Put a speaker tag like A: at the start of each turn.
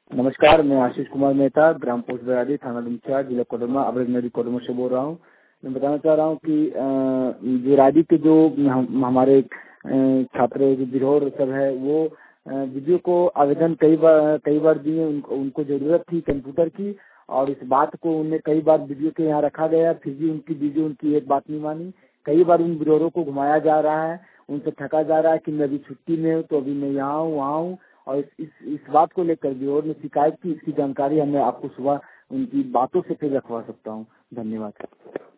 A: नमस्कार, मैं आशीष कुमार मेहता, ग्राम पोस्ट बरादी, थाना डुमचा, जिला कोडरमा, अब्रज नदी कोडरमा से बोल रहा हूँ। मैं बताना चाह रहा हूँ कि बिरादी के जो हमारे छात्र जो बिरहोर सब है वो वीडियो को आवेदन कई बार दिए। उनको जरूरत थी कंप्यूटर की और इस बात को उन्हें कई बार वीडियो के यहाँ रखा गया, फिर भी उनकी वीडियो उनकी एक बात नहीं मानी। कई बार उन बिरहोरों को घुमाया जा रहा है, उनसे ठगा जा रहा है कि मैं अभी छुट्टी में हूँ, तो अभी मैं यहाँ हूँ वहाँ हूँ। और इस बात को लेकर बिरहोर ने शिकायत की। इसकी जानकारी हमें आपको सुबह उनकी बातों से फिर रखवा सकता हूँ। धन्यवाद।